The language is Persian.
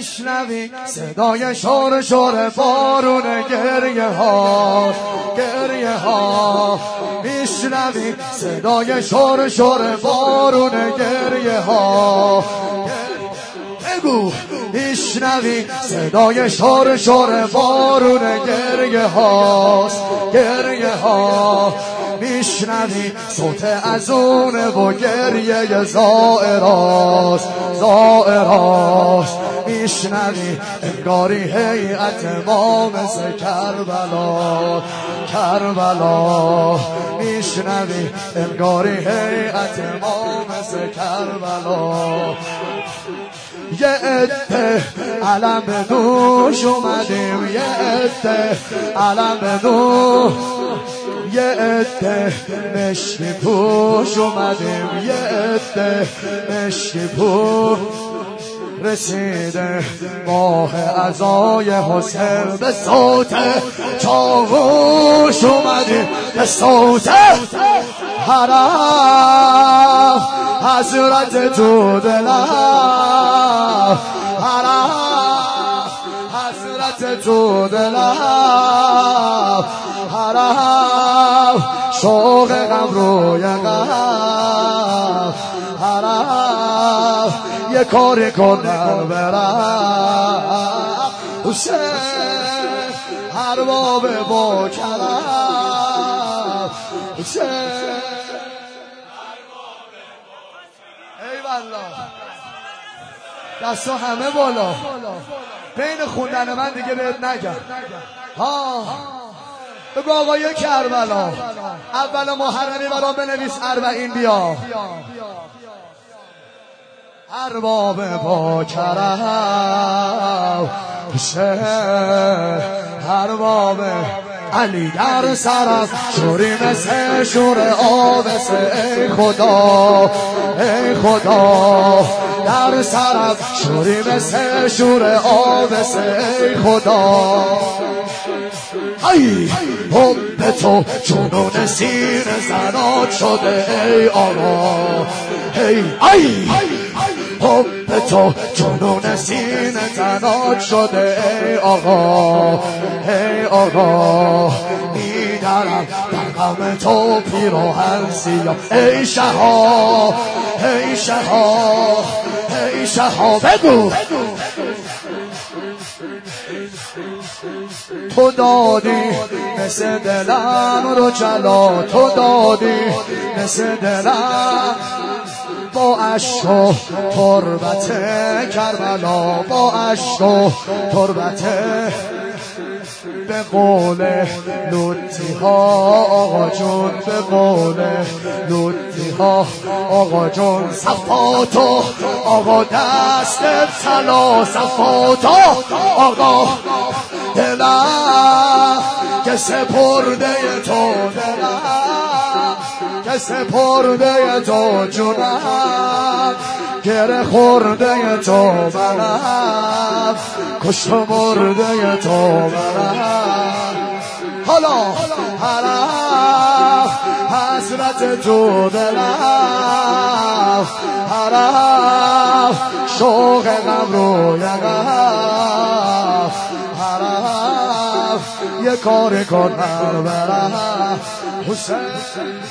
میشنوی صدای شور شور بارون گریه ها گریه ها میشنوی صدای شور شور بارون گریه ها بگو میشنوی صدای شور شور بارون گریه هاست گریه ها میشنوی صوت ازونه و گریه زائراست زائراست میشنوی انگاری هیئت ما مثل کربلا کربلا میشنوی انگاری هیئت ما مثل کربلا یه عده علم به دوش اومدیم یه عده علم به دوش یه عده مشکی پوش اومدیم یه عده مشکی پوش رسیده ماه عزای حسین به صوت چاووش اومدیم به صوت حرم حضرت تو دلم حرم حضرت تو دلم حرم شوق غم روی غم حرم یه کاری کنم برم حسین ارباب با کرم حسین ایوالله دستا همه بالا بین خوندن من دیگه بهت نگم ها بگو آقای کربلا اول محرمی برام بنویس 40 بیا ارباب با کرم حسین ارباب علی در سرم شوری مثل شور آبس ای خدا ای خدا در سرم شوری مثل شور آبس ای خدا ای حب تو جنون سینه زنات شده ای آقا ای حب تو جنون سینه زنات شده ای آقا میدارم در غم تو پیراهن سیاه ای شها ای شها ای شها بگو تو دادی مثل دلم رو جلا تو دادی مثل دلم با عشق و تربت کربلا با عشق و تربت به قول لطفی ها آقا جون به قول لطفی ها آقا جون صفاتو آقا دست طلا صفاتو آقا دلم که سپرده تو دلم که سپرده تو جونم گره خورده تو منم کشت و مرده تو منم حالا حرم حسرت تو دلم حرم شوق غم روی غم حرم یه کاری کنم برم حسین